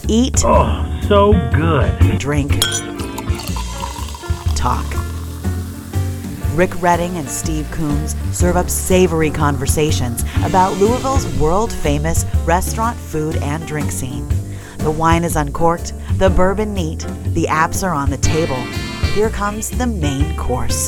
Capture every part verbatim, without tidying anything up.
Eat. Oh, so good. Drink. Talk. Rick Redding and Steve Coombs serve up savory conversations about Louisville's world-famous restaurant, food, and drink scene. The wine is uncorked, the bourbon neat, the apps are on the table. Here comes the main course.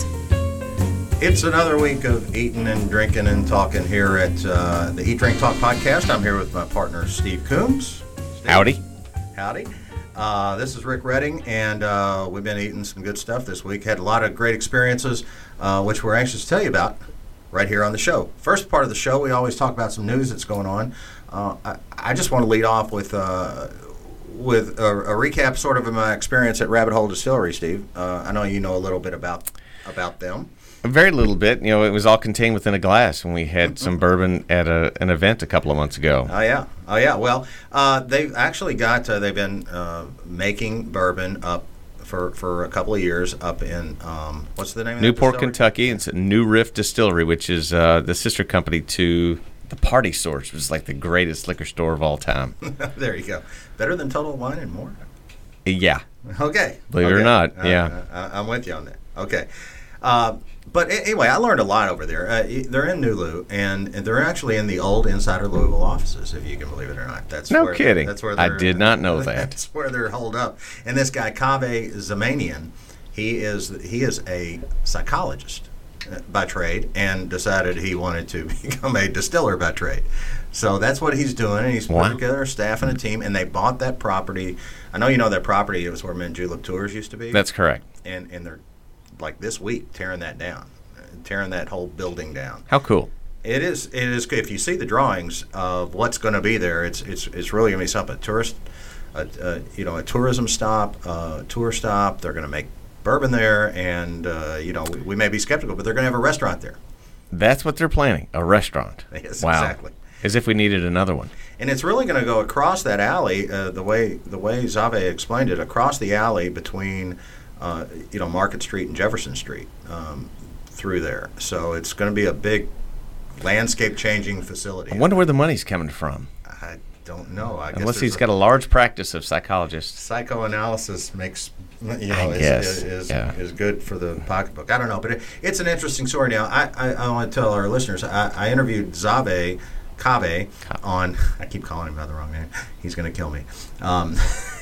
It's another week of eating and drinking and talking here at uh, the Eat, Drink, Talk podcast. I'm here with my partner, Steve Coombs. Steve. Howdy. Howdy. Uh, this is Rick Redding, and uh, we've been eating some good stuff this week. Had a lot of great experiences, uh, which we're anxious to tell you about right here on the show. First part of the show, we always talk about some news that's going on. Uh, I, I just want to lead off with uh, with a, a recap sort of of my experience at Rabbit Hole Distillery, Steve. Uh, I know you know a little bit about about them. A very little bit. You know, it was all contained within a glass when we had some bourbon at a, an event a couple of months ago. Oh, yeah. Oh, yeah. Well, uh, they've actually got, uh, they've been uh, making bourbon up for, for a couple of years up in, um, what's the name of Newport, that Kentucky. It's a New Riff Distillery, which is uh, the sister company to the Party Store, which was like the greatest liquor store of all time. There you go. Better than Total Wine and More? Yeah. Okay. Believe okay. it or not, uh, yeah. Uh, I'm with you on that. Okay. Uh, But anyway, I learned a lot over there. Uh, they're in Nulu, and, and they're actually in the old Insider Louisville offices, if you can believe it or not. That's no where, kidding. That's where I did not know that. That's where they're holed up. And this guy, Kaveh Zamanian, he is he is a psychologist by trade, and decided he wanted to become a distiller by trade. So that's what he's doing, and he's wow. put together a staff and a team, and they bought that property. I know you know that property. It was where Men Julep Tours used to be. That's correct. And and they're like this week tearing that down, tearing that whole building down. How cool. It is. It is. If you see the drawings of what's going to be there, it's it's it's really going to be something. A tourist, a, a, you know, a tourism stop, a tour stop. They're going to make bourbon there, and uh, you know, we, we may be skeptical, but they're going to have a restaurant there. That's what they're planning, a restaurant. Yes, wow. Exactly. As if we needed another one. And it's really going to go across that alley, uh, the way the way Zave explained it, across the alley between, uh, you know, Market Street and Jefferson Street, um, through there. So it's going to be a big landscape-changing facility. I wonder where the money's coming from. I don't know. I Unless guess he's a, got a large practice of psychologists. Psychoanalysis makes, you know, I is, guess. is, is, yeah. is good for the pocketbook. I don't know, but it, it's an interesting story. Now, I, I, I want to tell our listeners, I, I interviewed Zave Kaveh on, I keep calling him by the wrong name. He's going to kill me. Um,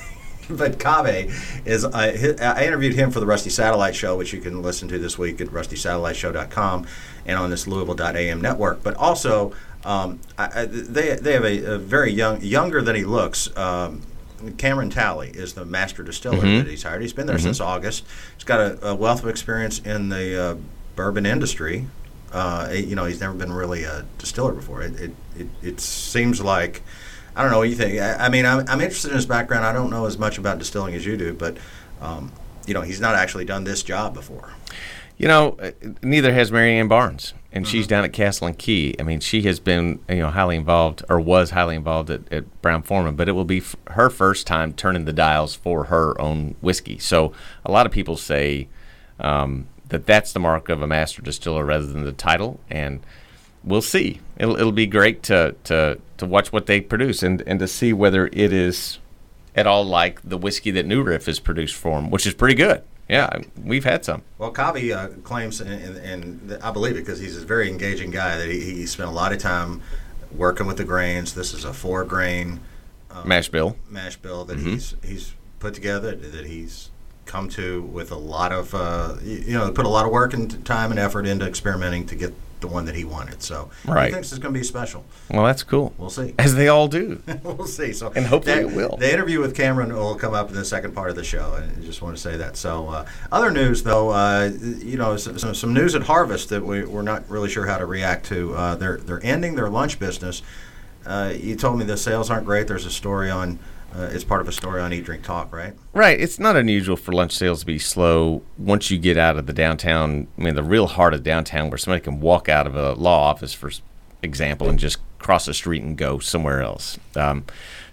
but Kaveh is, uh, his, I interviewed him for the Rusty Satellite Show, which you can listen to this week at rusty satellite show dot com and on this Louisville dot A M network. But also, um, I, I, they they have a, a very young, younger than he looks. Um, Cameron Talley is the master distiller mm-hmm. that he's hired. He's been there mm-hmm. since August. He's got a, a wealth of experience in the uh, bourbon industry. Uh, you know, he's never been really a distiller before. It it, it, it seems like, I don't know what you think. I, I mean, I'm, I'm interested in his background. I don't know as much about distilling as you do, but, um, you know, he's not actually done this job before. You know, neither has Mary Ann Barnes, and Mm-hmm. she's down at Castle and Key. I mean, she has been, you know, highly involved, or was highly involved at, at Brown-Forman, but it will be f- her first time turning the dials for her own whiskey. So a lot of people say um, that that's the mark of a master distiller rather than the title, and we'll see. It'll it'll be great to to, to watch what they produce and, and to see whether it is at all like the whiskey that New Riff has produced for them, which is pretty good. Yeah, we've had some. Well, Kaveh uh, claims, and, and, and I believe it because he's a very engaging guy, that he, he spent a lot of time working with the grains. This is a four-grain um, mash bill. Mash bill that mm-hmm. he's he's put together, that he's come to with a lot of, uh, you, you know, put a lot of work and time and effort into experimenting to get the one that he wanted. So right. he thinks it's going to be special. Well, that's cool. We'll see. As they all do. We'll see. So and hopefully that, it will. The interview with Cameron will come up in the second part of the show. I just want to say that. So uh, other news, though, uh, you know, some, some news at Harvest that we, we're not really sure how to react to. Uh, they're they're ending their lunch business. Uh, you told me the sales aren't great. There's a story on. Uh, it's part of a story on Eat, Drink, Talk, right? Right. It's not unusual for lunch sales to be slow once you get out of the downtown, I mean, the real heart of downtown where somebody can walk out of a law office, for example, and just cross the street and go somewhere else. Um,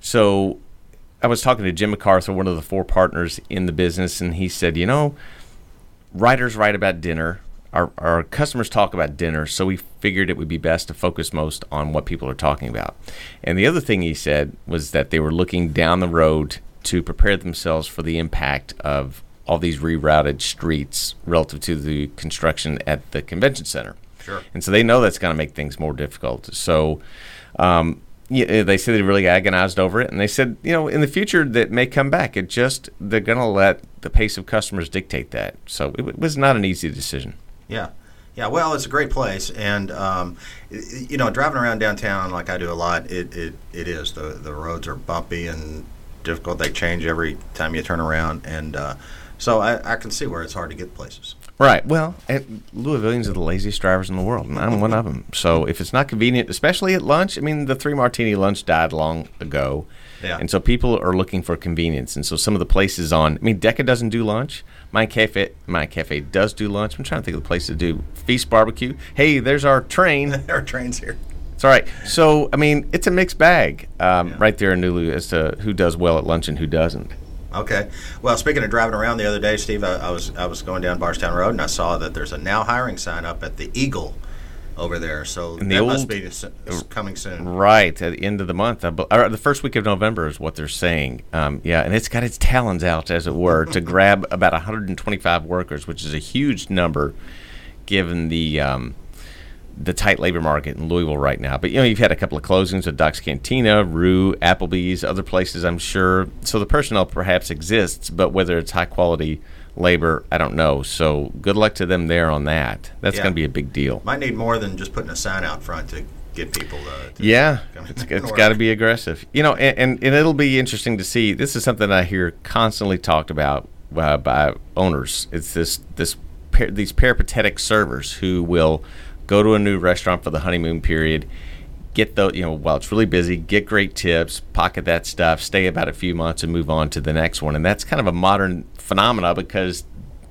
so I was talking to Jim MacArthur, one of the four partners in the business, and he said, you know, writers write about dinner. our, our customers talk about dinner, so we figured it would be best to focus most on what people are talking about. And the other thing he said was that they were looking down the road to prepare themselves for the impact of all these rerouted streets relative to the construction at the convention center. Sure. And so they know that's going to make things more difficult. So um, yeah, they said they really agonized over it, and they said, you know, in the future that may come back. It just, they're going to let the pace of customers dictate that. So it, it was not an easy decision. Yeah. Yeah, well, it's a great place, and um, you know, driving around downtown like I do a lot, it, it, it is. The the roads are bumpy and difficult. They change every time you turn around, and uh, so I, I can see where it's hard to get places. Right. Well, and Louisvillians are the laziest drivers in the world, and I'm one of them. So if it's not convenient, especially at lunch, I mean, the three martini lunch died long ago. Yeah. And so people are looking for convenience. And so some of the places on, I mean, Decca doesn't do lunch. My Cafe, My Cafe does do lunch. I'm trying to think of the place to do. Feast Barbecue. Hey, there's our train. Our train's here. It's all right. So, I mean, it's a mixed bag um, Yeah. right there in Nulu as to who does well at lunch and who doesn't. Okay. Well, speaking of driving around the other day, Steve, I, I was I was going down Barstown Road, and I saw that there's a now hiring sign up at the Eagle over there. So And the that must old- be s- s- coming soon. Right, at the end of the month. I bel- or the first week of November is what they're saying. Um, yeah, and it's got its talons out, as it were, to grab about one hundred twenty-five workers, which is a huge number given the um, the tight labor market in Louisville right now. But, you know, you've had a couple of closings at Doc's Cantina, Rue, Applebee's, other places, I'm sure. So the personnel perhaps exists, but whether it's high-quality labor, I don't know. So good luck to them there on that. That's Yeah. going to be a big deal. Might need more than just putting a sign out front to get people to, to Yeah, come in it's, and it's work. got to be aggressive. You know, and, and, and it'll be interesting to see. This is something I hear constantly talked about uh, by owners. It's this this per, these peripatetic servers who will go to a new restaurant for the honeymoon period, get the you know while it's really busy, get great tips, pocket that stuff, stay about a few months, and move on to the next one. And that's kind of a modern phenomena because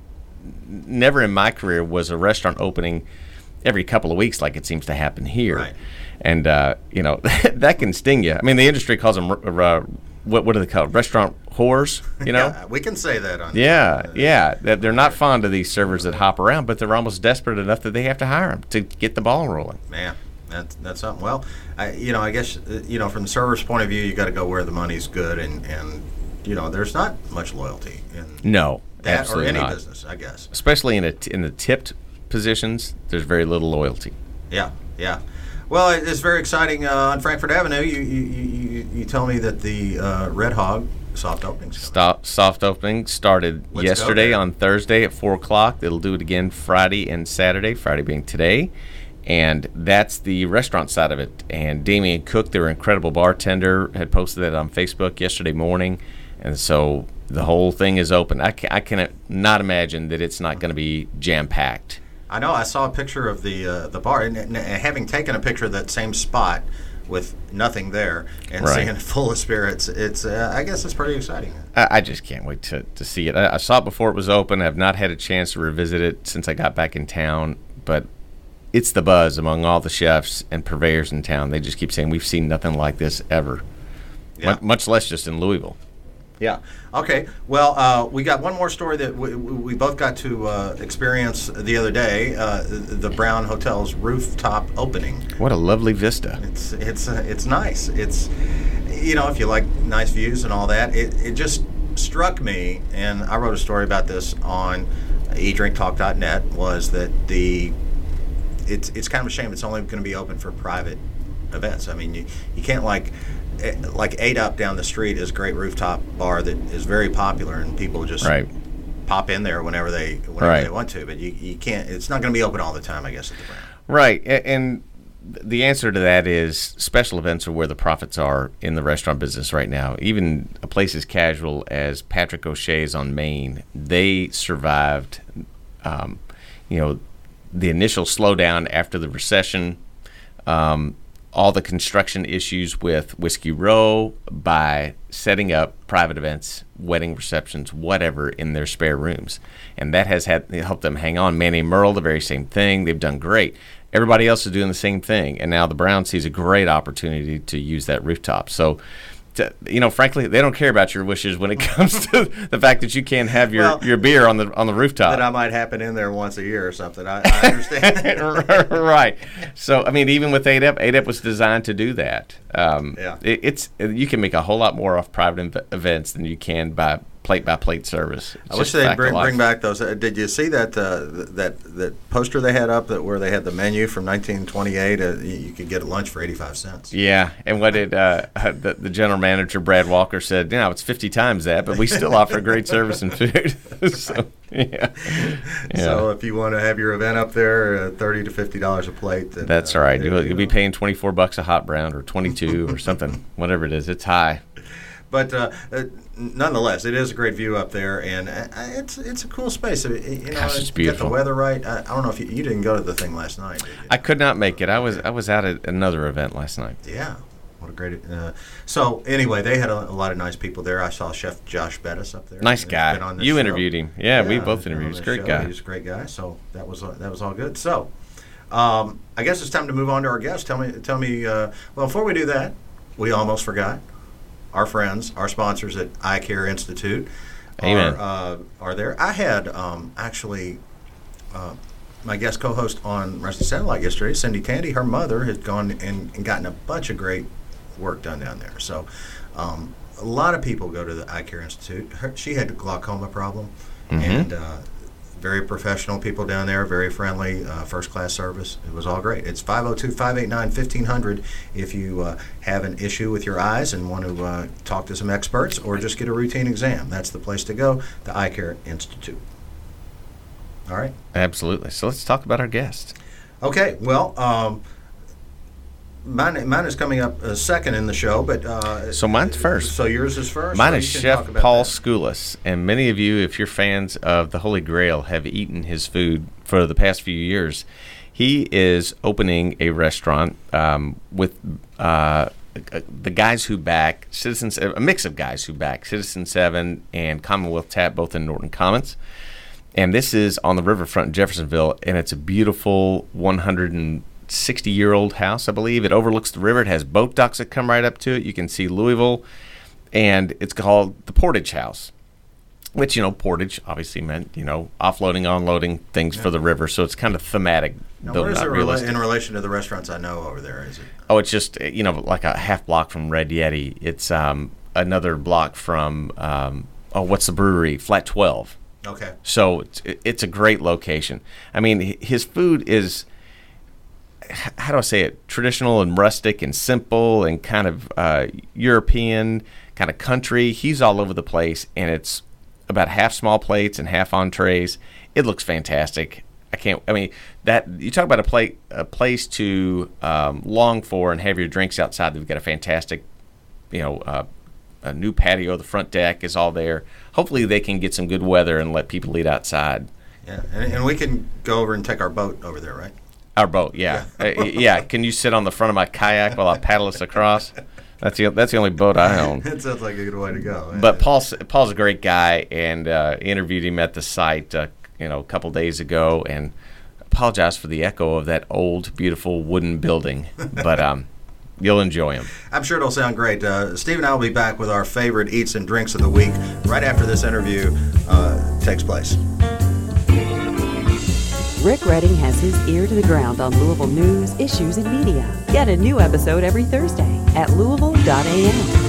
never in my career was a restaurant opening every couple of weeks like it seems to happen here. Right. And, uh, you know, that can sting you. I mean, the industry calls them, uh, what, what do they call it? Restaurant whores, you know? Yeah, we can say that on Yeah, uh, yeah. That they're not fond of these servers that hop around, but they're almost desperate enough that they have to hire them to get the ball rolling. Man, that's that's something. Well, I, you know, I guess uh, you know from the server's point of view, you got to go where the money's good, and and you know, there's not much loyalty in No, that or absolutely any not. business, I guess. Especially in a, in the tipped positions, there's very little loyalty. Yeah, yeah. Well, it- it's very exciting uh, on Frankfurt Avenue. You you, you, you tell me that the uh, Red Hog soft openings. coming. Stop, soft opening started Let's go yesterday there. on Thursday at four o'clock. They'll do it again Friday and Saturday, Friday being today. And that's the restaurant side of it. And Damian Cook, their incredible bartender, had posted that on Facebook yesterday morning. And so the whole thing is open. I, ca- I cannot not imagine that it's not going to be jam-packed. I know. I saw a picture of the uh, the bar, and, and having taken a picture of that same spot with nothing there and Right. seeing it full of spirits, it's uh, I guess it's pretty exciting. I, I just can't wait to, to see it. I, I saw it before it was open. I've not had a chance to revisit it since I got back in town, but it's the buzz among all the chefs and purveyors in town. They just keep saying, we've seen nothing like this ever, Yeah. Mu- much less just in Louisville. Yeah. Okay. Well, uh, we got one more story that we, we both got to uh, experience the other day. Uh, the Brown Hotel's rooftop opening. What a lovely vista. It's it's uh, it's nice. It's you know if you like nice views and all that. It it just struck me, and I wrote a story about this on e drink talk dot net. Was that the it's it's kind of a shame it's only going to be open for private events. I mean, you you can't like. eh, Like eight up down the street is a great rooftop bar that is very popular, and people just Right. pop in there whenever they whenever Right. they want to. But you, you can't. It's not going to be open all the time, I guess, at the Brown. Right. a- And the answer to that is special events are where the profits are in the restaurant business right now. Even a place as casual as Patrick O'Shea's on Main, they survived, um, you know, the initial slowdown after the recession, um, all the construction issues with Whiskey Row by setting up private events, wedding receptions, whatever, in their spare rooms. And that has had helped them hang on. Manny Merle, the very same thing. They've done great. Everybody else is doing the same thing. And now the Brown sees a great opportunity to use that rooftop. So to, you know, frankly, they don't care about your wishes when it comes to the fact that you can't have your, Well, your beer on the on the rooftop. That I might happen in there once a year or something. I, I understand. Right. So, I mean, even with A D E P, A D E P was designed to do that. Um, Yeah. it, it's you can make a whole lot more off private inv- events than you can by plate by plate service. It's I wish just a they'd fact of bring, life. bring back those. Uh, did you see that uh, th- that that poster they had up that where they had the menu from nineteen twenty-eight? Uh, you, you could get a lunch for eighty-five cents. Yeah, and what did uh, the, the general manager Brad Walker said? You know, it's fifty times that, but we still offer great service and food. so, yeah. yeah, So if you want to have your event up there, uh, thirty to fifty dollars a plate. Then, that's uh, all right. you You'll, you'll be know. paying twenty four bucks a hot brown or twenty two or something, whatever it is. It's high. But uh, uh, nonetheless, it is a great view up there, and uh, it's it's a cool space. Uh, You know, Gosh, it's Get beautiful. the weather right. I, I don't know if you, you didn't go to the thing last night. Did you? I could not make it. I was I was out at another event last night. Yeah. What a great. Uh, so anyway, they had a, a lot of nice people there. I saw Chef Josh Bettis up there. Nice He's guy. been on this You show. interviewed him. Yeah, we both he's been interviewed. on He's a this great show. guy. He's a great guy. So that was uh, that was all good. So um, I guess it's time to move on to our guest. Tell me, tell me. Uh, well, before we do that, we almost forgot. Our friends, our sponsors at Eye Care Institute, Amen. are uh, are there. I had um, actually. Uh, my guest co-host on Rusty Satellite yesterday, Cindy Tandy, her mother had gone and, and gotten a bunch of great work done down there. So um, a lot of people go to the Eye Care Institute. Her, she had a glaucoma problem, Mhm. and uh, very professional people down there, very friendly, uh, first-class service. It was all great. It's five oh two, five eight nine, fifteen hundred if you uh, have an issue with your eyes and want to uh, talk to some experts or just get a routine exam. That's the place to go, the Eye Care Institute. All right. Absolutely. So let's talk about our guest. Okay, well, um, mine, mine is coming up uh, second in the show, but uh, So mine's first. So yours is first. Mine so is you can talk Chef about Paul that. Skoulas, and many of you, if you're fans of the Holy Grail, have eaten his food for the past few years. He is opening a restaurant um, with uh, the guys who back Citizens, a mix of guys who back Citizen Seven and Commonwealth Tap, both in Norton Commons. And this is on the riverfront in Jeffersonville, and it's a beautiful one hundred sixty year old house, I believe. It overlooks the river. It has boat docks that come right up to it. You can see Louisville, and it's called the Portage House, which, you know, portage obviously meant, you know, offloading, onloading things for the river. So it's kind of thematic, Now, though what is not it rela- realistic. in relation to the restaurants I know over there? Is it? Oh, it's just, you know, like a half block from Red Yeti. It's um, another block from, um, oh, what's the brewery? Flat twelve. Okay. So it's, it's a great location. I mean, h- his food is, h- how do I say it, traditional and rustic and simple and kind of uh, European, kind of country. He's all over the place, and it's about half small plates and half entrees. It looks fantastic. I can't, I mean, that you talk about a, plate, a place to um, long for and have your drinks outside. They've got a fantastic, you know, uh, a new patio. The front deck is all there. Hopefully they can get some good weather and let people eat outside. Yeah, and, and we can go over and take our boat over there, right? Our boat, yeah. Uh, yeah, can you sit on the front of my kayak while I paddle us across? That's the that's the only boat I own. It sounds like a good way to go. But Paul's, Paul's a great guy, and uh, interviewed him at the site uh, you know, a couple days ago, and apologize for the echo of that old, beautiful wooden building. But um, you'll enjoy him. I'm sure it'll sound great. Uh, Steve and I will be back with our favorite eats and drinks of the week right after this interview uh, takes place. Rick Redding has his ear to the ground on Louisville news, issues, and media. Get a new episode every Thursday at louisville dot a m.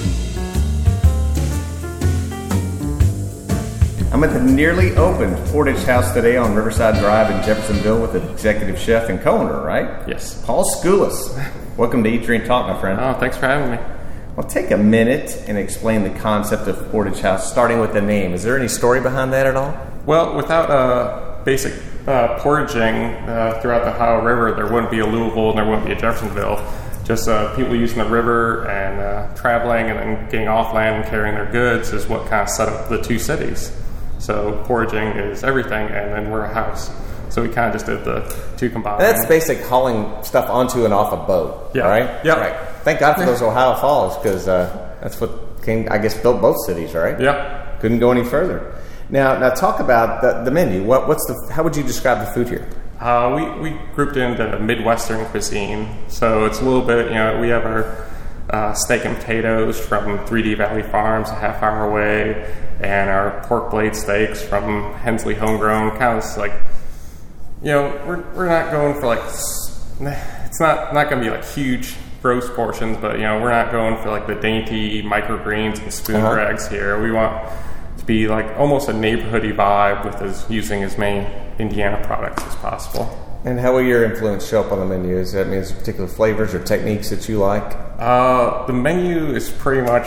I'm at the nearly opened Portage House today on Riverside Drive in Jeffersonville with the executive chef and co-owner, right? Yes. Paul Skoulas. Welcome to Eat, Drink, Talk, my friend. Oh, thanks for having me. Well, take a minute and explain the concept of Portage House, starting with the name. Is there any story behind that at all? Well, without uh, basic uh, portaging uh, throughout the Ohio River, there wouldn't be a Louisville and there wouldn't be a Jeffersonville. Just uh, people using the river and uh, traveling and then getting off land and carrying their goods is what kind of set up the two cities. So portaging is everything, and then we're a house. So we kind of just did the two combined. That's basic hauling stuff onto and off a boat, Yeah. right? Yeah. Right. Thank God for those Ohio Falls, because uh, that's what King, I guess, built both cities, right? Yep. Couldn't go any further. Now, now talk about the, the menu. What, what's the? How would you describe the food here? Uh, we, we grouped into Midwestern cuisine. So it's a little bit, you know, we have our uh, steak and potatoes from three D Valley Farms a half hour away, and our pork blade steaks from Hensley Homegrown. Kind of like, you know, we're we're not going for like, it's not not going to be like huge gross portions, but you know, we're not going for like the dainty microgreens and spoon Uh-huh. rags here. We want to be like almost a neighborhoody vibe with as using as many Indiana products as possible. And how will your influence show up on the menu? Does that mean there's particular flavors or techniques that you like? Uh, the menu is pretty much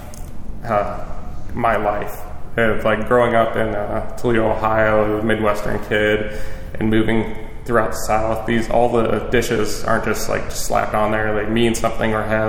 uh, my life. Uh, like growing up in uh, Toledo, Ohio, a Midwestern kid, and moving throughout the South, these all the dishes aren't just like just slapped on there. They mean something or have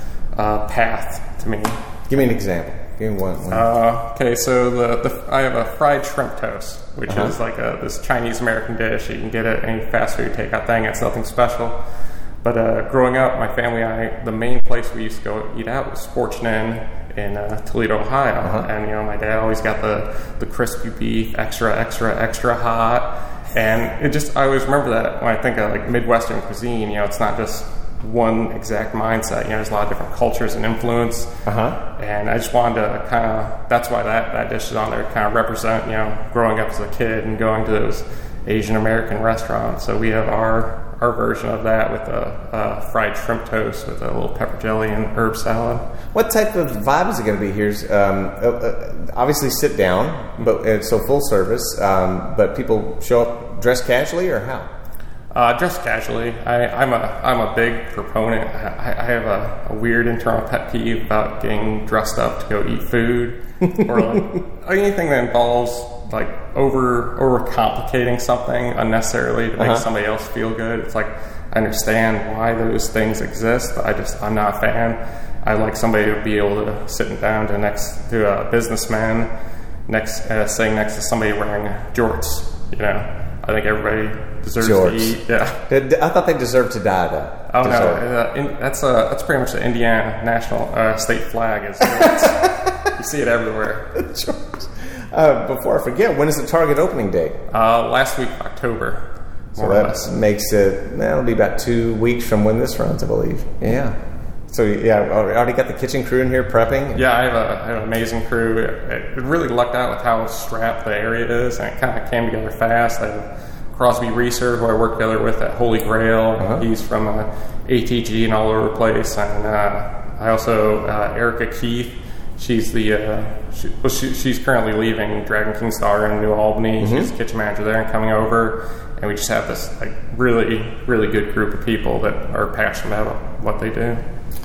a path to me. Give me an example. Give me one. one. Uh, okay, so the, the I have a fried shrimp toast, which Uh-huh. is like a this Chinese American dish. You can get it at any fast food takeout thing. It's nothing special. But uh, growing up, my family and I, the main place we used to go eat out was Fortune Inn in uh, Toledo, Ohio. Uh-huh. And you know, my dad always got the the crispy beef, extra, extra, extra hot. And it just I always remember that when I think of like Midwestern cuisine. You know, it's not just one exact mindset. You know, there's a lot of different cultures and influence. Uh-huh. And I just wanted to kind of, that's why that, that dish is on there, kind of represent, you know, growing up as a kid and going to those Asian American restaurants. So we have our our version of that with a, a fried shrimp toast with a little pepper jelly and herb salad. What type of vibe is it going to be? Here's um, uh, uh, obviously sit down, but uh, so full service. Um, but people show up dressed casually, or how? Uh, dressed casually. I, I'm a I'm a big proponent. I, I have a, a weird internal pet peeve about getting dressed up to go eat food, or like anything that involves like over over complicating something unnecessarily to make Uh-huh. somebody else feel good. It's like I understand why those things exist, but I just I'm not a fan. I like somebody to be able to sit down to next to a businessman, next uh, sitting next to somebody wearing jorts. You know. I think everybody deserves Jorts. to eat. Yeah. Did- I thought they deserved to die, though. Oh no, Deserve. uh, in, that's uh, that's pretty much the Indiana national uh, state flag. Is jorts. You see it everywhere. Jorts. Uh, before I forget, when is the Target opening date? Uh, last week, October, So more or that less. makes it, that'll be about two weeks from when this runs, I believe. Yeah. So, yeah, I already got the kitchen crew in here prepping. Yeah, I have, a, I have an amazing crew. It, it really lucked out with how strapped the area is, and it kind of came together fast. I have Crosby Reeser, who I work together with at Holy Grail. Uh-huh. He's from uh, A T G and all over the place. And uh, I also, uh, Erica Keith, she's the, uh, she, well, she, she's currently leaving Dragon King's Daughter in New Albany. Mm-hmm. She's the kitchen manager there and coming over. And we just have this like really, really good group of people that are passionate about what they do.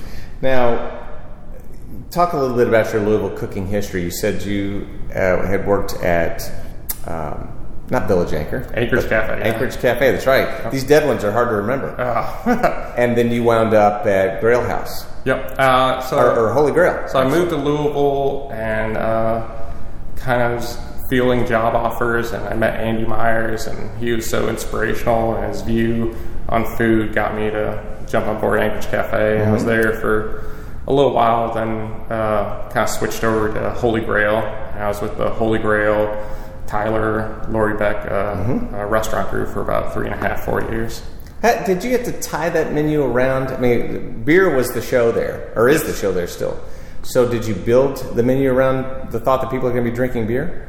Now, talk a little bit about your Louisville cooking history. You said you uh, had worked at, um, not Village Anchor. Anchorage Cafe. Yeah. Anchorage Cafe, that's right. These dead ones are hard to remember. Uh, And then you wound up at Grail House, yep. Uh, so, or, or Holy Grail. so I moved to Louisville and uh, kind of was fielding job offers, and I met Andy Myers, and he was so inspirational, and his view on food got me to jump on board Anchorage Cafe. And I was there for a little while, then uh, kind of switched over to Holy Grail, and I was with the Holy Grail, Tyler, Lori Beck uh, Mm-hmm. uh, restaurant group for about three and a half, four years. Ha- Did you have to tie that menu around? I mean, beer was the show there, or is the show there still. So did you build the menu around the thought that people are going to be drinking beer?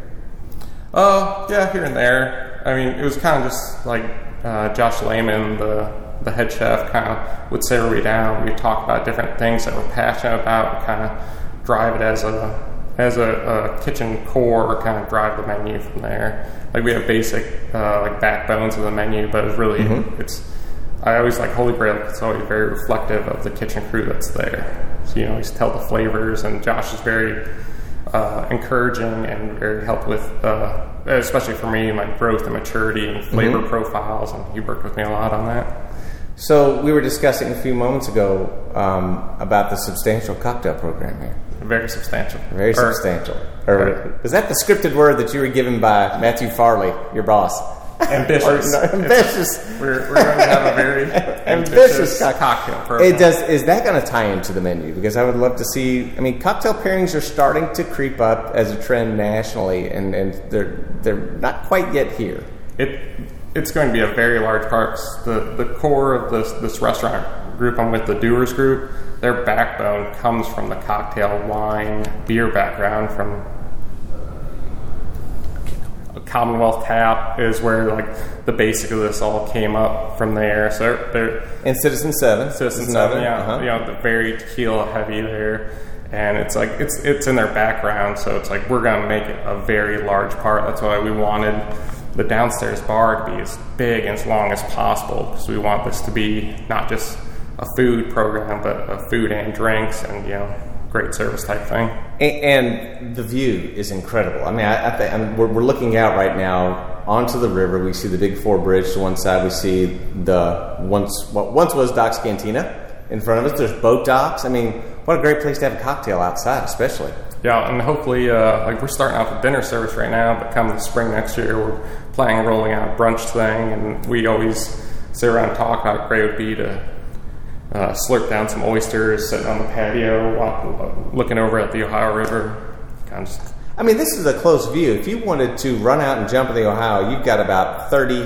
Uh, yeah, here and there. I mean, it was kind of just like uh, Josh Lehman, the the head chef, kind of would sit everybody down. We'd talk about different things that we're passionate about, and kind of drive it as a as a, a kitchen core, or kind of drive the menu from there. Like we have basic uh, like backbones of the menu, but it's really Mm-hmm. it's. I always like Holy Grail. It's always very reflective of the kitchen crew that's there. So you know, always tell the flavors, and Josh is very uh, encouraging and very helped with, uh, especially for me, my growth and maturity and flavor Mm-hmm. profiles, and he worked with me a lot on that. So we were discussing a few moments ago um, about the substantial cocktail program here. Very substantial. Very Or- substantial. Or, was that the scripted word that you were given by Matthew Farley, your boss? Ambitious. Or, no, ambitious. We're, we're going to have a very Ambitious ambitious cock- cocktail program. It does. Is that going to tie into the menu? Because I would love to see. I mean, cocktail pairings are starting to creep up as a trend nationally, and, and they're they're not quite yet here. It it's going to be a very large part. The the core of this this restaurant group I'm with, the Doers Group, their backbone comes from the cocktail, wine, beer background from Commonwealth Tap is where like the basic of this all came up from there. So they're, they're and Citizen Seven, Citizen is Seven, another, yeah, uh-huh. you know, the very tequila heavy there, and it's like it's it's in their background. So it's like we're gonna make it a very large part. That's why we wanted the downstairs bar to be as big and as long as possible, because we want this to be not just a food program, but a food and drinks and you know great service type thing. And, and the view is incredible. I mean, I, I think I mean, we're, we're looking out right now onto the river. We see the Big Four Bridge to one side. We see the once what once was Doc's Cantina in front of us. There's boat docks. I mean, what a great place to have a cocktail outside, especially. Yeah, and hopefully, uh, like we're starting out the dinner service right now, but come the spring next year, we're planning on rolling out a brunch thing, and we always sit around and talk how great it would be to uh, slurp down some oysters, sitting on the patio, walk, looking over at the Ohio River. Kind of just, I mean, this is a close view. If you wanted to run out and jump in the Ohio, you've got about thirty,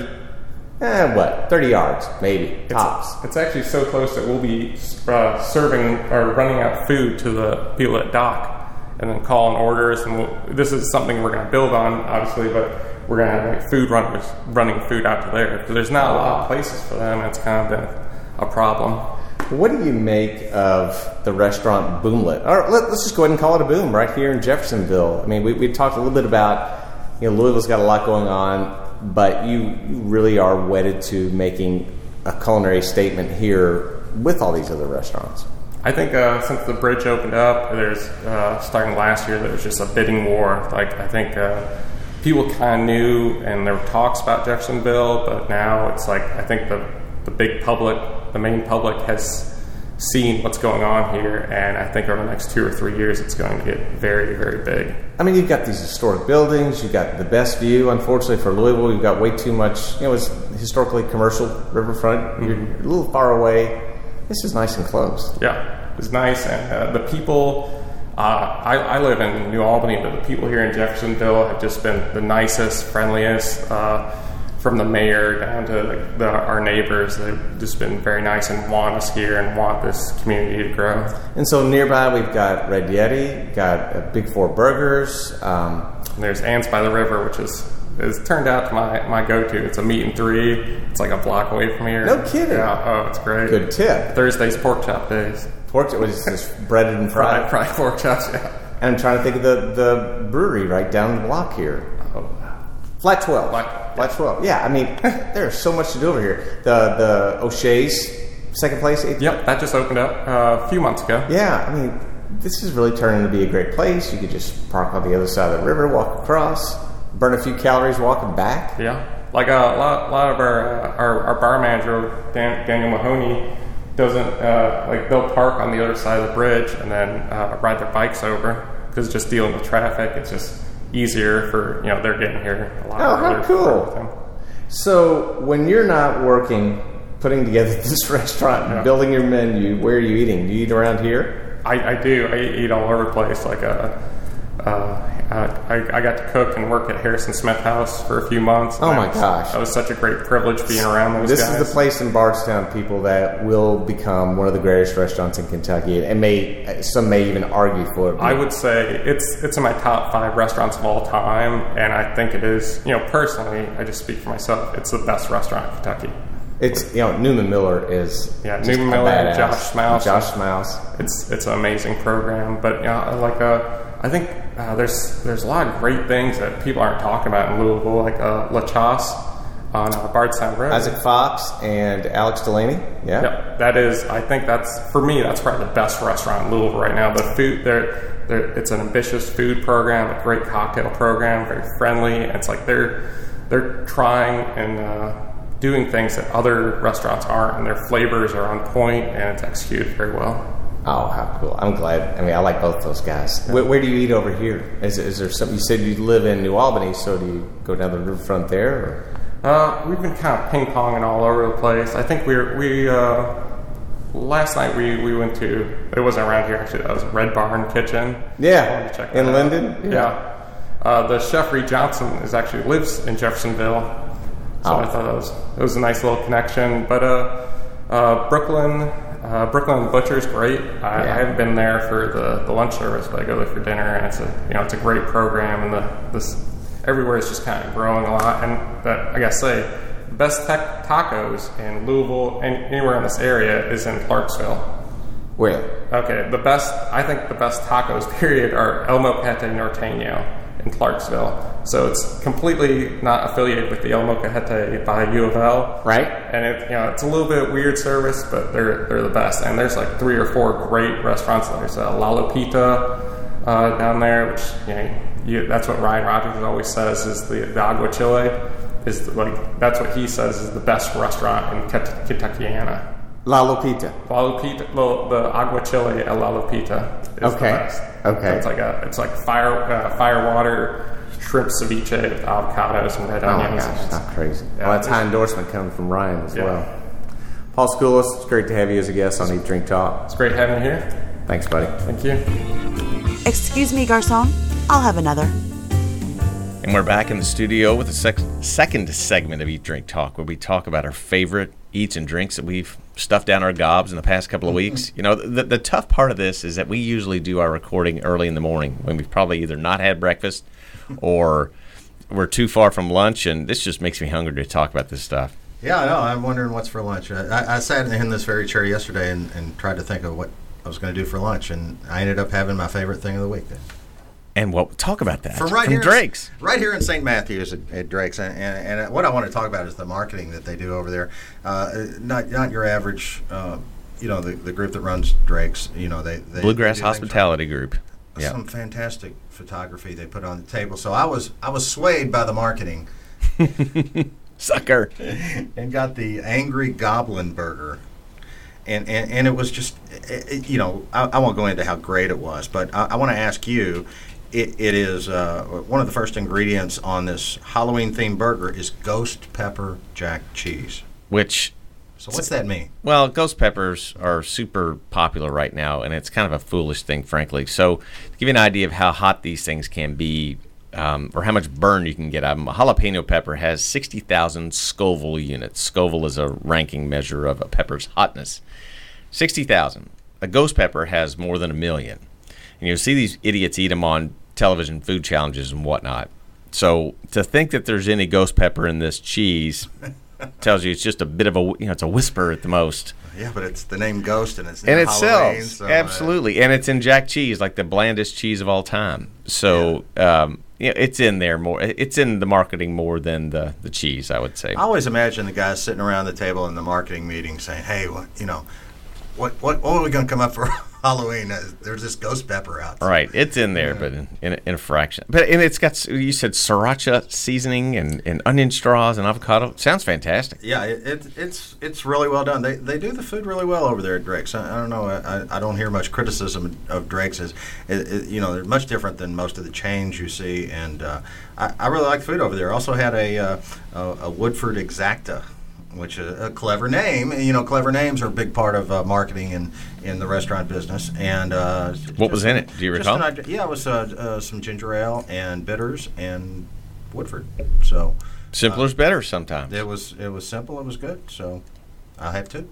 eh, what, thirty yards, maybe, tops. It's, it's actually so close that we'll be uh, serving or running out food to the people at dock, and then calling orders. And we'll, this is something we're going to build on, obviously, but we're going to have like, food runners running food out to there. There's not a lot of places for them. It's kind of been a problem. What do you make of the restaurant Boomlet? Or let, let's just go ahead and call it a boom right here in Jeffersonville. I mean, we, we talked a little bit about, you know, Louisville's got a lot going on, but you, you really are wedded to making a culinary statement here with all these other restaurants. I think uh, since the bridge opened up, there's uh, starting last year, there was just a bidding war. Like I think uh, people kind of knew, and there were talks about Jeffersonville, but now it's like I think the the big public, the main public, has seen what's going on here, and I think over the next two or three years, it's going to get very, very big. I mean, you've got these historic buildings, you've got the best view. Unfortunately for Louisville, you've got way too much. You know, it's historically commercial riverfront. Mm-hmm. You're a little far away. This is nice and close. Yeah, it's nice, and uh, the people. Uh, I, I live in New Albany, but the people here in Jeffersonville have just been the nicest, friendliest. Uh, from the mayor down to the, the, our neighbors, they've just been very nice and want us here and want this community to grow. And so nearby, we've got Red Yeti, got uh, Big Four Burgers. Um, and there's Ants by the River, which is is turned out to my, my go-to. It's a meat and three. It's like a block away from here. No kidding. Yeah. Oh, it's great. Good tip. Thursday's pork chop days. Pork chop, what is this? Breaded and fried? Fried, fried pork chops. Yeah. And I'm trying to think of the, the brewery right down the block here. Oh. Flat twelve. Flat, Flat twelve. Yeah, I mean, there's so much to do over here. The the O'Shea's, second place. Eighth Yep, that just opened up uh, a few months ago. Yeah, I mean, this is really turning to be a great place. You could just park on the other side of the river, walk across, burn a few calories walking back. Yeah, like uh, a lot, a lot of our, uh, our our bar manager Dan, Daniel Mahoney doesn't uh, like they'll park on the other side of the bridge and then uh, ride their bikes over because just dealing with traffic, it's just easier for, you know, they're getting here a lot oh, earlier. How cool. So when you're not working, putting together this restaurant, yeah. building your menu, where are you eating? Do you eat around here? I, I do. I eat all over the place. Like a, uh, I, I got to cook and work at Harrison Smith House for a few months. Oh my was, gosh. That was such a great privilege being around those this guys. This is the place in Bardstown, people, that will become one of the greatest restaurants in Kentucky, and may some may even argue for it. I would say it's it's in my top five restaurants of all time, and I think it is, you know, personally, I just speak for myself, it's the best restaurant in Kentucky. It's, you know, Newman Miller is yeah Newman Miller, badass. Josh Smouse. Josh Smouse. It's it's an amazing program, but you know, like uh, I think uh, there's there's a lot of great things that people aren't talking about in Louisville, like uh, La Chasse on uh, Bardstown Road. Isaac Fox and Alex Delaney. Yeah. yeah, that is. I think that's for me. That's probably the best restaurant in Louisville right now. The food there. It's an ambitious food program, a great cocktail program, very friendly. It's like they're they're trying and uh, doing things that other restaurants aren't, and their flavors are on point, and it's executed very well. Oh, how cool. I'm glad. I mean, I like both those guys. Yeah. Where, where do you eat over here? Is, is there something? You said you live in New Albany, so do you go down the riverfront there? Or? Uh, we've been kind of ping-ponging all over the place. I think we were, we, uh, last night we, we went to, it wasn't around here actually, that was Red Barn Kitchen. Yeah, check in out. Linden? Yeah. yeah. Uh, the chef Reed Johnson is actually lives in Jeffersonville. So oh. I thought it was, it was a nice little connection. But uh, uh, Brooklyn, Uh, Brooklyn Butcher's great. I, Yeah. I haven't been there for the, the lunch service, but I go there for dinner, and it's a you know it's a great program, and the this everywhere is just kind of growing a lot. And that I gotta say, the best tech tacos in Louisville and anywhere in this area is in Clarksville. Where? Okay, the best I think the best tacos period are El Moquete Norteño in Clarksville. So it's completely not affiliated with the El Moquete by U of L. Right. And it, you know, it's a little bit weird service, but they're they're the best. And there's like three or four great restaurants. There's uh, La Lupita uh, down there, which you know, you, that's what Ryan Rogers always says is the, the Agua Chile is the, like that's what he says is the best restaurant in Ket- Kentuckiana. La Lupita. La Lupita, the, the Agua Chile at La Lupita is Okay. the best. Okay. It's like a it's like fire uh, fire water shrimp ceviche with avocados and red Oh my onions. gosh, and that's crazy. Yeah, well, that's it's- high endorsement coming from Ryan as Yeah. well. Paul Skoulas, it's great to have you as a guest on Eat, Drink, Talk. It's great having you here. Thanks, buddy. Thank you. Excuse me, garçon. I'll have another. And we're back in the studio with the sec- second segment of Eat, Drink, Talk, where we talk about our favorite eats and drinks that we've stuffed down our gobs in the past couple of weeks. You know, the, the tough part of this is that we usually do our recording early in the morning when we've probably either not had breakfast or we're too far from lunch, and this just makes me hungry to talk about this stuff. Yeah, I know. I'm wondering what's for lunch. I, I sat in this very chair yesterday and, and tried to think of what I was going to do for lunch, and I ended up having my favorite thing of the week. And what talk about that From right from here, Drake's. right here in Saint Matthews at, at Drake's, and, and, and what I want to talk about is the marketing that they do over there. Uh, not not your average, uh, you know, the, the group that runs Drake's. You know, they, they Bluegrass they do things Hospitality Group. like Yeah. some fantastic photography they put on the table. So I was I was swayed by the marketing Sucker. and got the Angry Goblin Burger. And, and, and it was just, it, it- you know, I, I won't go into how great it was, but I, I want to ask you, it, it is, uh, one of the first ingredients on this Halloween-themed burger is ghost pepper jack cheese. Which, So what's that mean? well, ghost peppers are super popular right now, and it's kind of a foolish thing, frankly. So, to give you an idea of how hot these things can be, um, or how much burn you can get out of them, a jalapeno pepper has sixty thousand Scoville units. Scoville is a ranking measure of a pepper's hotness. sixty thousand. A ghost pepper has more than a million. And you'll see these idiots eat them on television food challenges and whatnot. So, to think that there's any ghost pepper in this cheese tells you it's just a bit of a, you know, it's a whisper at the most. Yeah, but it's the name Ghost, and it's And near it Halloween, sells. so, uh, Absolutely. And it's in Jack cheese, like the blandest cheese of all time. So, um, yeah, it's in there more. It's in the marketing more than the, the cheese, I would say. I always imagine the guys sitting around the table in the marketing meeting saying, "Hey, what you know, what what what are we going to come up for Halloween? Uh, There's this ghost pepper out." Right, it's in there, but in, in, a, in a fraction. But and it's got, you said sriracha seasoning and, and onion straws and avocado. Sounds fantastic. Yeah, it, it, it's it's really well done. They they do the food really well over there at Drake's. I, I don't know. I, I don't hear much criticism of Drake's. Is it, it, you know, they're much different than most of the chains you see, and uh, I, I really like the food over there. Also had a uh, a, a Woodford Exacta, which is a clever name. You know, clever names are a big part of uh, marketing in, in the restaurant business. And uh, What was in it? Do you just recall? an idea- yeah, it was uh, uh, some ginger ale and bitters and Woodford. So Simpler's better sometimes. it was it was simple. It was good. So I'll have two.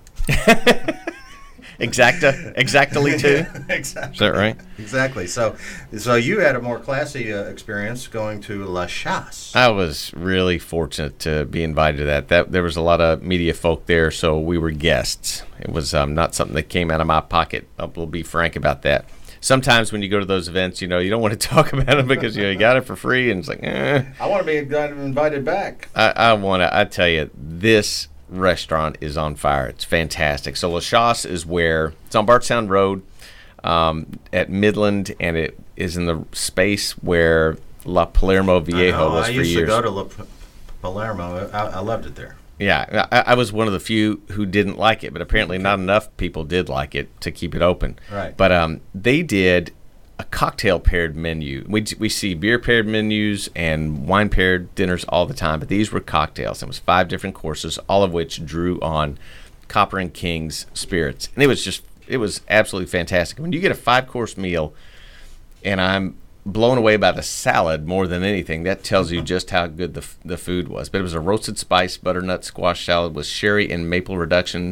Exacta, exactly too. Exactly. Is that right? Exactly. So, so you had a more classy uh, experience going to La Chasse. I was really fortunate to be invited to that. That there was a lot of media folk there, so we were guests. It was um, not something that came out of my pocket. I will be frank about that. Sometimes when you go to those events, you know, you don't want to talk about it because you, know, you got it for free, and it's like, eh. I want to be invited back. I, I want to. I tell you, this restaurant is on fire. It's fantastic. So La Chasse is where it's on Bartstown Road um, at Midland, and it is in the space where La Palermo Viejo I, know, was I for used years. to go to La P- Palermo. I, I loved it there. Yeah, I, I was one of the few who didn't like it, but apparently not enough people did like it to keep it open. Right. But um, they did a cocktail paired menu. We we see beer paired menus and wine paired dinners all the time, but these were cocktails. It was five different courses, all of which drew on Copper and King's spirits, and it was just it was absolutely fantastic. When you get a five course meal, and I'm blown away by the salad more than anything, that tells you just how good the the food was. But it was a roasted spice butternut squash salad with sherry and maple reduction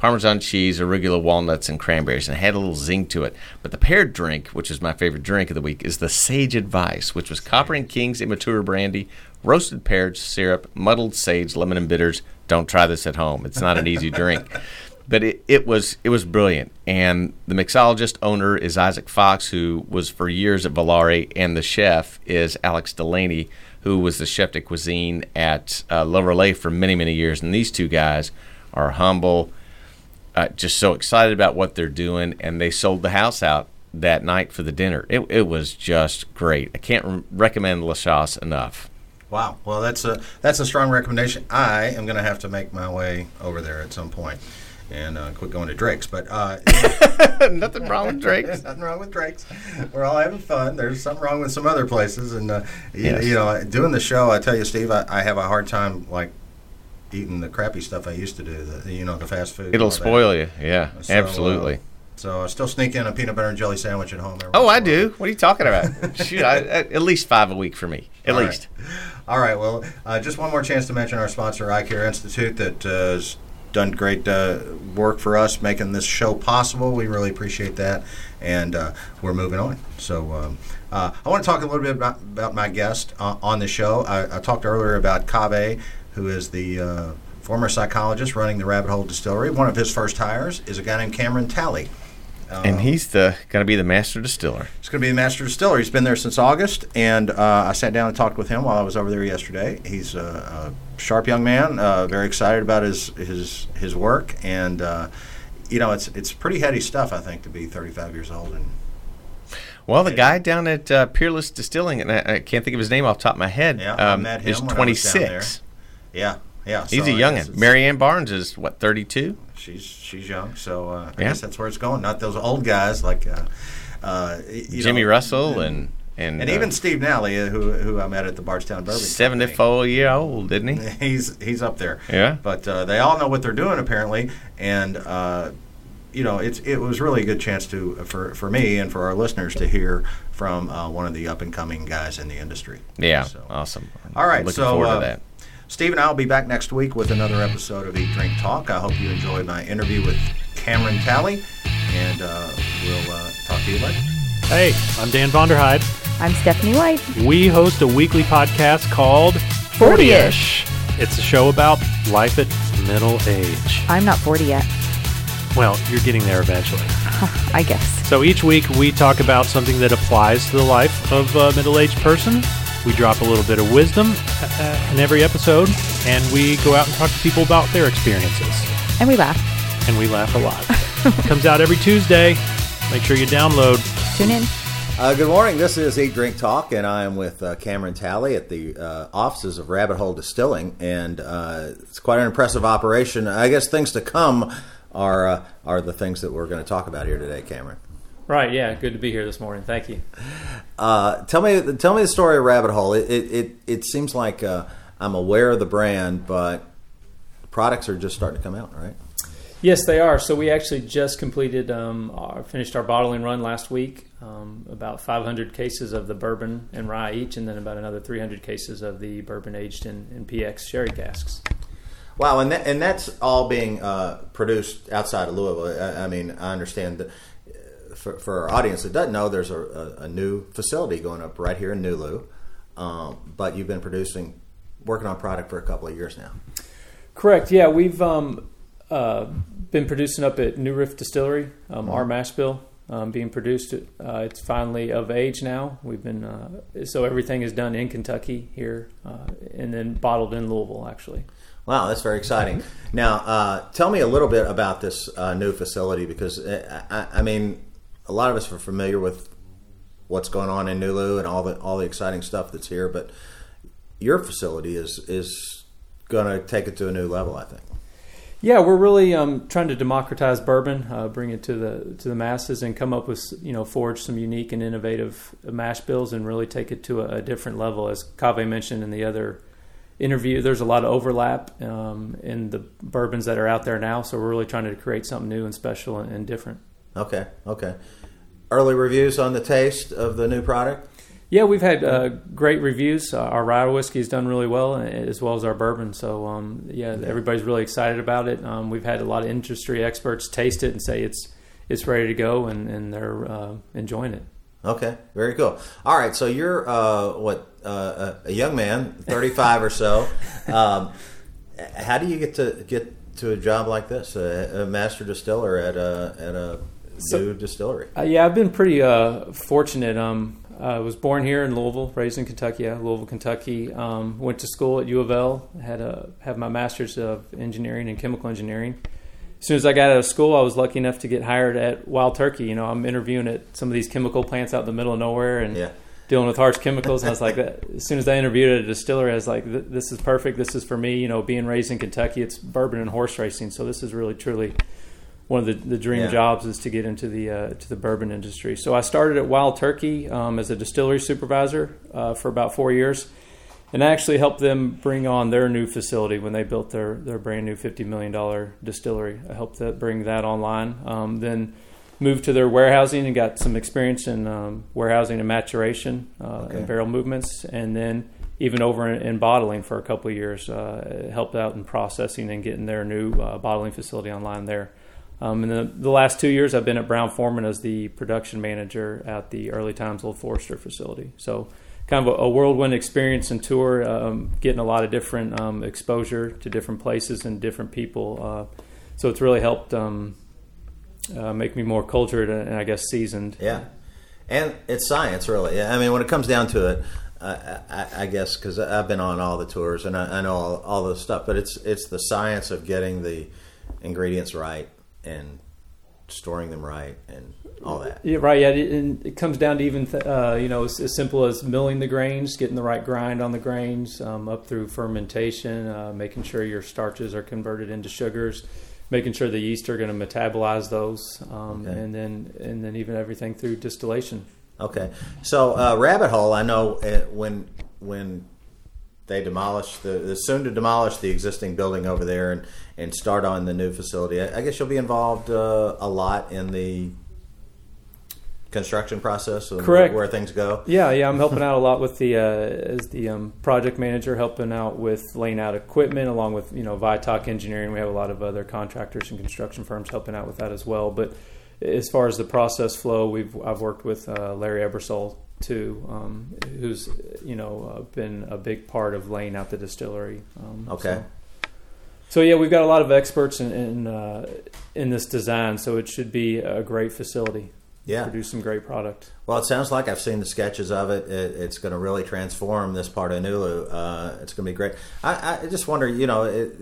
Parmesan cheese, arugula, walnuts, and cranberries, and it had a little zing to it. But the paired drink, which is my favorite drink of the week, is the Sage Advice, which was Copper and King's Immature Brandy, roasted pears, syrup, muddled sage, lemon, and bitters. Don't try this at home. It's not an easy drink. But it, it was it was brilliant. And the mixologist owner is Isaac Fox, who was for years at Volare, and the chef is Alex Delaney, who was the chef de cuisine at uh, Le Relais for many, many years. And these two guys are humble, uh, just so excited about what they're doing, and they sold the house out that night for the dinner. It, it was just great. I can't re- recommend La Chasse enough. Wow. Well, that's a that's a strong recommendation. I am going to have to make my way over there at some point and uh, quit going to Drake's. But uh, nothing wrong with Drake's. Nothing wrong with Drake's. We're all having fun. There's something wrong with some other places. And, uh, Yes. you, you know, doing the show, I tell you, Steve, I, I have a hard time, like, eating the crappy stuff I used to do, the, you know, the fast food. and It'll all that. spoil you. Yeah, So, absolutely. uh, so I still sneak in a peanut butter and jelly sandwich at home. every Oh, once I in a while. do. What are you talking about? Shoot, I, at least five a week for me, at All right. least. All right. Well, uh, just one more chance to mention our sponsor, Eye Care Institute, that uh, has done great uh, work for us making this show possible. We really appreciate that, and uh, we're moving on. So um, uh, I want to talk a little bit about, about my guest uh, on the show. I, I talked earlier about Kaveh, who is the uh, former psychologist running the Rabbit Hole Distillery. One of his first hires is a guy named Cameron Talley. Um, And he's the going to be the master distiller. He's going to be the master distiller. He's been there since August, and uh, I sat down and talked with him while I was over there yesterday. He's a, a sharp young man, uh, very excited about his his his work, and uh, you know, it's it's pretty heady stuff, I think, to be thirty-five years old. And Well, the guy down at uh, Peerless Distilling, and I, I can't think of his name off the top of my head, yeah, I um, met him is when I was down there. twenty-six. Yeah, yeah. He's so a I youngin'. guess it's- Marianne Barnes is, what, thirty-two? She's she's young, so uh, I Yeah. guess that's where it's going. Not those old guys like uh, uh, you Jimmy know, Russell and and, and uh, even Steve Nally, uh, who who I met at the Bardstown Bourbon Company. seventy-four year old, didn't he? He's he's up there. Yeah. But uh, they all know what they're doing apparently, and uh, you know, it's it was really a good chance to for for me and for our listeners to hear from uh, one of the up and coming guys in the industry. Yeah, So- awesome. All right, Looking so forward uh, to that. Steve and I will be back next week with another episode of Eat, Drink, Talk. I hope you enjoyed my interview with Cameron Talley, and uh, we'll uh, talk to you later. Hey, I'm Dan Vonderhyde. I'm Stephanie White. We host a weekly podcast called forty-ish. It's a show about life at middle age. I'm not forty yet, Well, you're getting there eventually. I guess. So each week we talk about something that applies to the life of a middle-aged person. We drop a little bit of wisdom uh, in every episode, and we go out and talk to people about their experiences. And we laugh. And we laugh a lot. It comes out every Tuesday. Make sure you download. Tune in. Uh, good morning. This is Eat, Drink, Talk, and I am with uh, Cameron Talley at the uh, offices of Rabbit Hole Distilling, and uh, it's quite an impressive operation. I guess things to come are uh, are the things that we're going to talk about here today, Cameron. Right, yeah, good to be here this morning. Thank you. Uh, tell me, tell me the story of Rabbit Hole. It it it, it seems like uh, I'm aware of the brand, but products are just starting to come out, right? Yes, they are. So we actually just completed, um, our, finished our bottling run last week. Um, about five hundred cases of the bourbon and rye each, and then about another three hundred cases of the bourbon aged in, in P X sherry casks. Wow, and that, and that's all being uh, produced outside of Louisville. I, I mean, I understand that uh, for, for our audience that doesn't know, there's a, a, a new facility going up right here in Nulu, um, but you've been producing, working on product for a couple of years now. Correct. Yeah, we've um, uh, been producing up at New Riff Distillery, um, our mash bill. Um, being produced. Uh, it's finally of age now. We've been uh, so everything is done in Kentucky here, uh, and then bottled in Louisville, actually. Wow, that's very exciting. Now, uh, tell me a little bit about this uh, new facility, because uh, I, I mean, a lot of us are familiar with what's going on in Nulu and all the all the exciting stuff that's here, but your facility is is going to take it to a new level, I think. Yeah, we're really um, trying to democratize bourbon, uh, bring it to the to the masses, and come up with, you know, forge some unique and innovative mash bills, and really take it to a, a different level. As Kaveh mentioned in the other interview, there's a lot of overlap um, in the bourbons that are out there now, so we're really trying to create something new and special and, and different. Okay, okay. Early reviews on the taste of the new product? Yeah, we've had uh, great reviews. Uh, our rye whiskey's done really well, as well as our bourbon. So, um, yeah, everybody's really excited about it. Um, we've had a lot of industry experts taste it and say it's it's ready to go, and, and they're uh, enjoying it. Okay, very cool. All right, so you're uh, what uh, a young man, thirty-five or so. Um, how do you get to get to a job like this, a, a master distiller at a at a So- new distillery? Uh, yeah, I've been pretty uh, fortunate. Um, I was born here in Louisville, raised in Kentucky, yeah, Louisville, Kentucky. Um, went to school at U of L, had a have my master's of engineering and chemical engineering. As soon as I got out of school, I was lucky enough to get hired at Wild Turkey. You know, I'm interviewing at some of these chemical plants out in the middle of nowhere and Yeah. dealing with harsh chemicals. And I was like, that, as soon as I interviewed at a distillery, I was like, this is perfect. This is for me. You know, being raised in Kentucky, it's bourbon and horse racing. So this is really, truly one of the, the dream Yeah. jobs is to get into the uh, to the bourbon industry. So I started at Wild Turkey um, as a distillery supervisor uh, for about four years. And I actually helped them bring on their new facility when they built their, their brand new fifty million dollars distillery. I helped that, bring that online. Um, then moved to their warehousing and got some experience in um, warehousing and maturation uh, Okay. and barrel movements. And then even over in, in bottling for a couple of years, uh, helped out in processing and getting their new uh, bottling facility online there. Um, and the, the last two years, I've been at Brown-Forman as the production manager at the Early Times Old Forester facility. So kind of a, a whirlwind experience and tour, um, getting a lot of different um, exposure to different places and different people. Uh, so it's really helped um, uh, make me more cultured and, and I guess seasoned. Yeah, and it's science, really. I mean, when it comes down to it, uh, I, I guess because I've been on all the tours and I, I know all, all the stuff, but it's it's the science of getting the ingredients right and storing them right and all that. Yeah, right. Yeah, it, and it comes down to even th- uh, you know as, as simple as milling the grains, getting the right grind on the grains, um, up through fermentation, uh, making sure your starches are converted into sugars, making sure the yeast are going to metabolize those, um, Okay. and then and then even everything through distillation. Okay, so uh, Rabbit Hole, I know uh, when when they demolish the they're soon to demolish the existing building over there and, and start on the new facility. I, I guess you'll be involved uh, a lot in the construction process and Correct. where things go. Yeah, yeah, I'm helping out a lot with the uh, as the um, project manager, helping out with laying out equipment, along with you know Vitalk Engineering. We have a lot of other contractors and construction firms helping out with that as well. But as far as the process flow, we've I've worked with uh, Larry Ebersol too, um, who's you know uh, been a big part of laying out the distillery. Um, Okay. So. So yeah, we've got a lot of experts in in, uh, in this design, so it should be a great facility. Yeah. Produce some great product. Well, it sounds like I've seen the sketches of it. it it's going to really transform this part of Nulu. Uh, it's going to be great. I, I just wonder, you know, it,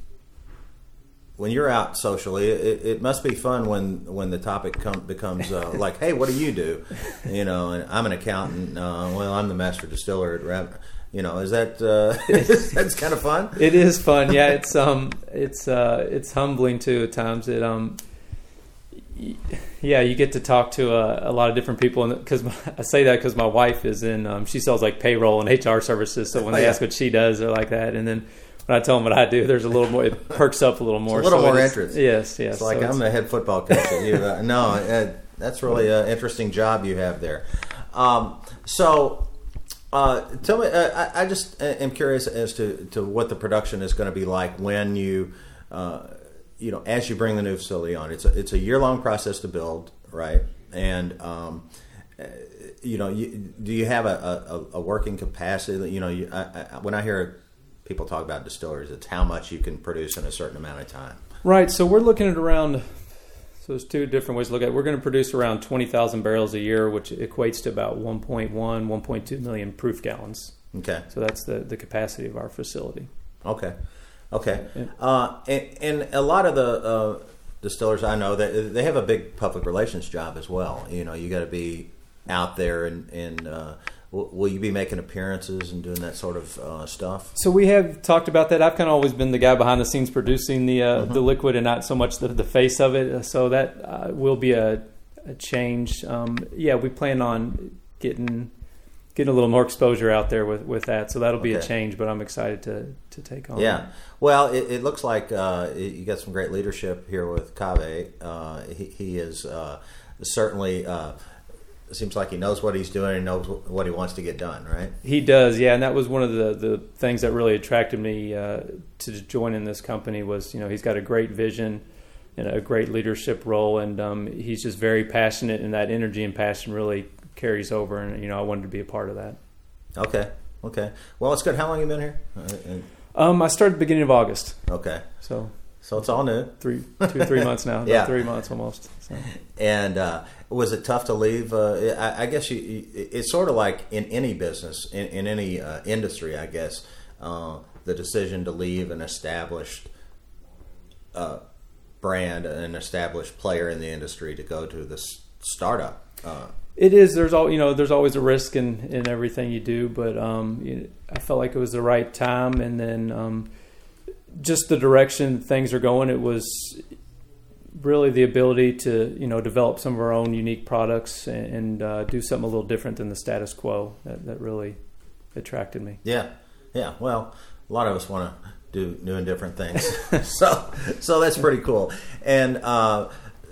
when you're out socially, it, it must be fun when, when the topic come, becomes uh, like, hey, what do you do? You know, and I'm an accountant. Uh, well, I'm the master distiller at Rabbit. You know, is that uh, that's kind of fun? It is fun. Yeah, it's um, it's uh, it's humbling too at times. It um, y- yeah, you get to talk to a, a lot of different people, and because I say that because my wife is in, um, she sells like payroll and H R services. So when Oh, they yeah. ask what she does, they're like that, and then when I tell them what I do, there's a little more. It perks up a little more. It's a little so more it is- interest. Yes, yes. It's like so I'm the head football coach at you. Uh, no, uh, that's really an interesting job you have there. Um, so. Uh, tell me, uh, I, I just am curious as to, to what the production is going to be like when you, uh, you know, as you bring the new facility on. It's a, it's a year long process to build, right? And um, uh, you know, you, do you have a, a, a working capacity? That, you know, you, I, I, when I hear people talk about distilleries, it's how much you can produce in a certain amount of time. Right. So we're looking at around. So there's two different ways to look at it. We're going to produce around twenty thousand barrels a year, which equates to about one point one, one point two million proof gallons. Okay. So that's the, the capacity of our facility. Okay. Okay. Uh, and, and a lot of the uh, distillers I know, they, they have a big public relations job as well. You know, you got to be out there and, and uh, will, will you be making appearances and doing that sort of uh, stuff? So we have talked about that. I've kind of always been the guy behind the scenes producing the uh, Mm-hmm. the liquid and not so much the, the face of it. So that uh, will be a, a change. Um, yeah, we plan on getting getting a little more exposure out there with, with that. So that'll be Okay. a change, but I'm excited to, to take on. Yeah. Well, it, it looks like uh, you got some great leadership here with Cave. Uh, he, he is uh, certainly uh, it seems like he knows what he's doing and knows what he wants to get done, right? He does, yeah, and that was one of the, the things that really attracted me uh, to join in this company was, you know, he's got a great vision and a great leadership role, and um, he's just very passionate, and that energy and passion really carries over, and, you know, I wanted to be a part of that. Okay, okay. Well, it's good. How long have you been here? Uh, um, I started at the beginning of August. Okay. So so it's all new. Three, two, three months now. Yeah. About three months almost. So. And uh, was it tough to leave? Uh, I, I guess you, you, it's sort of like in any business, in, in any uh, industry, I guess, uh, the decision to leave an established uh, brand, an established player in the industry to go to this startup. Uh, It is. There's all you know. There's always a risk in, in everything you do, but um, you know, I felt like it was the right time, and then um, just the direction things are going. It was really the ability to you know develop some of our own unique products and, and uh, do something a little different than the status quo. That, that really attracted me. Yeah, yeah. Well, a lot of us want to do new and different things, so so that's pretty cool. And uh,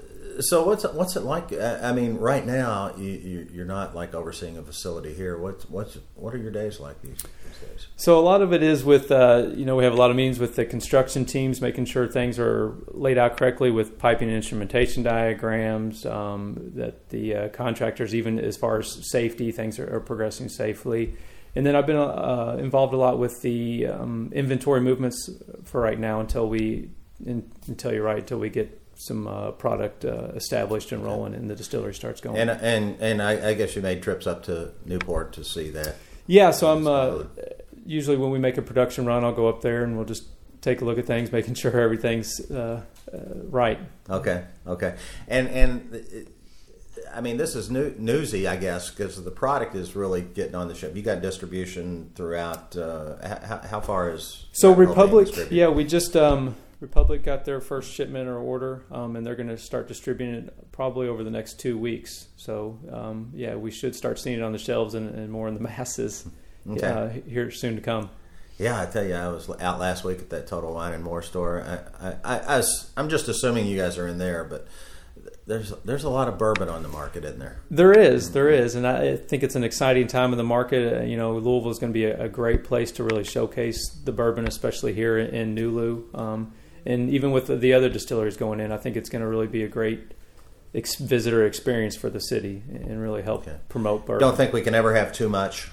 so what's what's it like? I mean, right now you, you're not like overseeing a facility here. What's what's what are your days like these, these days? So a lot of it is with uh, you know we have a lot of meetings with the construction teams, making sure things are laid out correctly with piping and instrumentation diagrams. Um, that the uh, contractors, even as far as safety, things are, are progressing safely. And then I've been uh, involved a lot with the um, inventory movements for right now until we in, until you're right until we get some uh, product uh, established and rolling and the distillery starts going. And and and I, I guess you made trips up to Newport to see that. Yeah, so I'm uh, usually when we make a production run, I'll go up there and we'll just take a look at things, making sure everything's uh, uh, right. Okay, okay, and and. It, I mean, this is new, newsy, I guess, because the product is really getting on the ship. You got distribution throughout. Uh, how, how far is so Republic? Yeah, we just um, Republic got their first shipment or order, um, and they're going to start distributing it probably over the next two weeks. So um, yeah, we should start seeing it on the shelves and, and more in the masses okay. uh, here soon to come. Yeah, I tell you, I was out last week at that Total Wine and More store. I, I, I, I was, I'm just assuming you guys are in there, but. There's there's a lot of bourbon on the market, isn't there? There is, there is, and I think it's an exciting time in the market. Uh, you know, Louisville is going to be a, a great place to really showcase the bourbon, especially here in, in Nulu, um, and even with the, the other distilleries going in. I think it's going to really be a great ex- visitor experience for the city and really help okay. promote bourbon. Don't think we can ever have too much.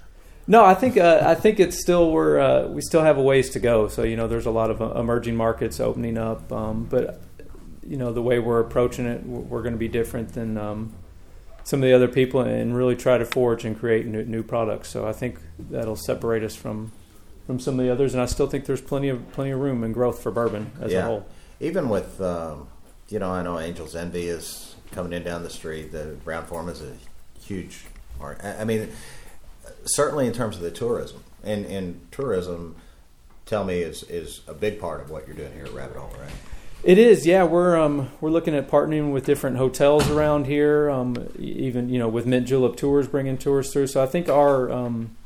No, I think uh, I think it's still we're uh, we still have a ways to go. So you know, there's a lot of uh, emerging markets opening up, um, but. You know, the way we're approaching it, we're going to be different than um, some of the other people and really try to forge and create new, new products. So I think that'll separate us from from some of the others. And I still think there's plenty of plenty of room and growth for bourbon as yeah. a whole. Even with, um, you know, I know Angel's Envy is coming in down the street. The Brown-Forman is a huge art. I mean, certainly in terms of the tourism. And, and tourism, tell me, is, is a big part of what you're doing here at Rabbit Hole, right? It is, yeah. We're um, we're looking at partnering with different hotels around here, um, even you know with Mint Julep Tours bringing tours through. So I think our um,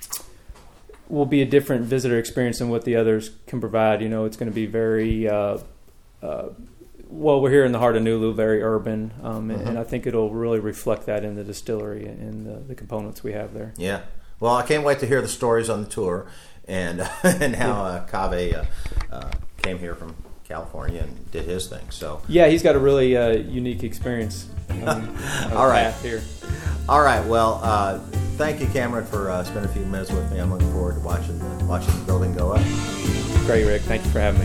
will be a different visitor experience than what the others can provide. You know, it's going to be very uh, uh, well. We're here in the heart of Nulu, very urban, um, mm-hmm. and, and I think it'll really reflect that in the distillery and the, the components we have there. Yeah. Well, I can't wait to hear the stories on the tour and and how uh, Kave uh, uh, came here from California and did his thing. So yeah, he's got a really uh, unique experience. Um, All right, here. All right. Well, uh, thank you, Cameron, for uh, spending a few minutes with me. I'm looking forward to watching the, watching the building go up. Great, Rick. Thank you for having me.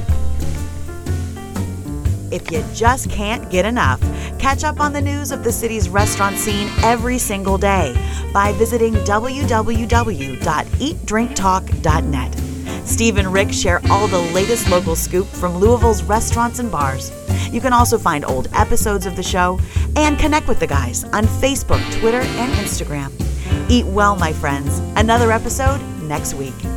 If you just can't get enough, catch up on the news of the city's restaurant scene every single day by visiting w w w dot eat drink talk dot net. Steve and Rick share all the latest local scoop from Louisville's restaurants and bars. You can also find old episodes of the show and connect with the guys on Facebook, Twitter, and Instagram. Eat well, my friends. Another episode next week.